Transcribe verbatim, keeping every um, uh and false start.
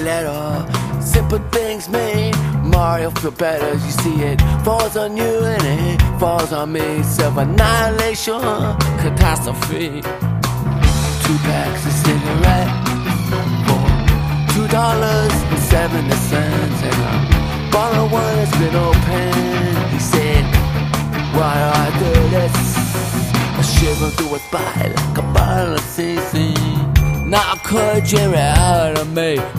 at all. Simple things made Mario feel better as you see it. Falls on you and it falls on me. Self-annihilation, catastrophe. Two packs of cigarette for two dollars and seventy cents. And I bottle one that's been open. He said, why do I do this? I shiver through his body like a bottle of C C. Now I cut Jerry out of me.